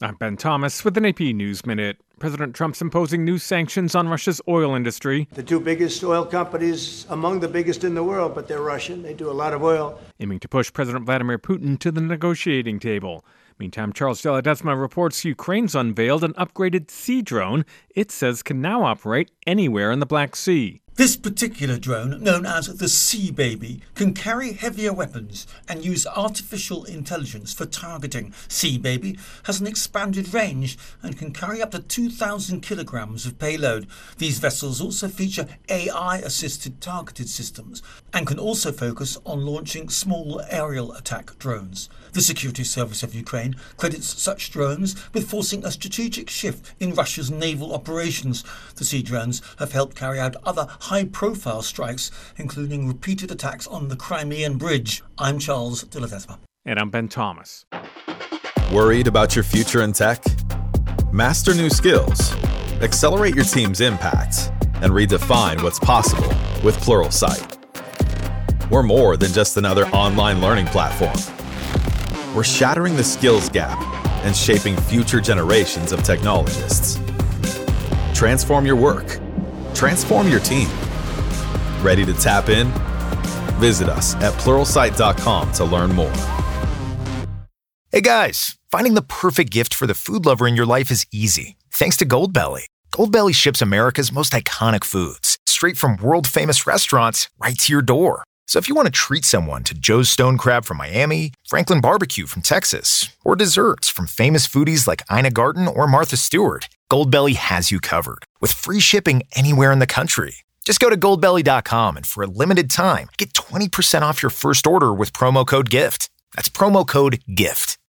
I'm Ben Thomas with an AP News Minute. President Trump's imposing new sanctions on Russia's oil industry. The two biggest oil companies, among the biggest in the world, but they're Russian. They do a lot of oil. Aiming to push President Vladimir Putin to the negotiating table. Meantime, Charles de Ledesma reports Ukraine's unveiled an upgraded Sea drone it says can now operate anywhere in the Black Sea. This particular drone, known as the Sea Baby, can carry heavier weapons and use artificial intelligence for targeting. Sea Baby has an expanded range and can carry up to 2,000 kilograms of payload. These vessels also feature AI-assisted targeted systems and can also focus on launching small aerial attack drones. The Security Service of Ukraine credits such drones with forcing a strategic shift in Russia's naval operations. The sea drones have helped carry out other high-profile strikes, including repeated attacks on the Crimean Bridge. I'm Charles de Ledesma. And I'm Ben Thomas. Worried about your future in tech? Master new skills, accelerate your team's impact, and redefine what's possible with Pluralsight. We're more than just another online learning platform. We're shattering the skills gap and shaping future generations of technologists. Transform your work. Transform your team. Ready to tap in? Visit us at Pluralsight.com to learn more. Hey guys, finding the perfect gift for the food lover in your life is easy, thanks to Goldbelly. Goldbelly ships America's most iconic foods, straight from world-famous restaurants right to your door. So if you want to treat someone to Joe's Stone Crab from Miami, Franklin Barbecue from Texas, or desserts from famous foodies like Ina Garten or Martha Stewart, Goldbelly has you covered, with free shipping anywhere in the country. Just go to goldbelly.com and for a limited time, get 20% off your first order with promo code GIFT. That's promo code GIFT.